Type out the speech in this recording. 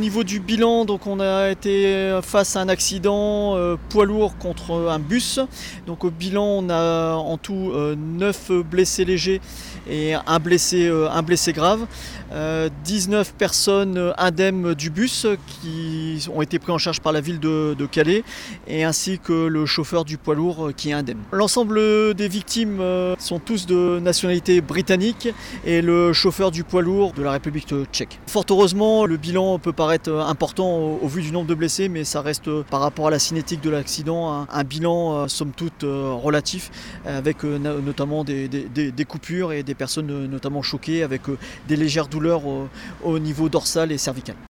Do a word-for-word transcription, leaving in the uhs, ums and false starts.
niveau du bilan, donc on a été face à un accident euh, poids lourd contre un bus. Donc au bilan, on a en tout euh, neuf blessés légers et un blessé, euh, un blessé grave. Euh, dix-neuf personnes indemnes du bus qui ont été pris en charge par la ville de, de Calais, et ainsi que le chauffeur du poids lourd qui est indemne. L'ensemble des victimes euh, sont tous de nationalité britannique et le chauffeur du poids lourd de la République tchèque. Fort heureusement, le bilan peut paraître important au, au vu du nombre de blessés, mais ça reste par rapport à la cinétique de l'accident un, un bilan euh, somme toute euh, relatif, avec euh, notamment des, des, des coupures et des personnes euh, notamment choquées avec euh, des légères douleurs au, au niveau dorsal et cervical.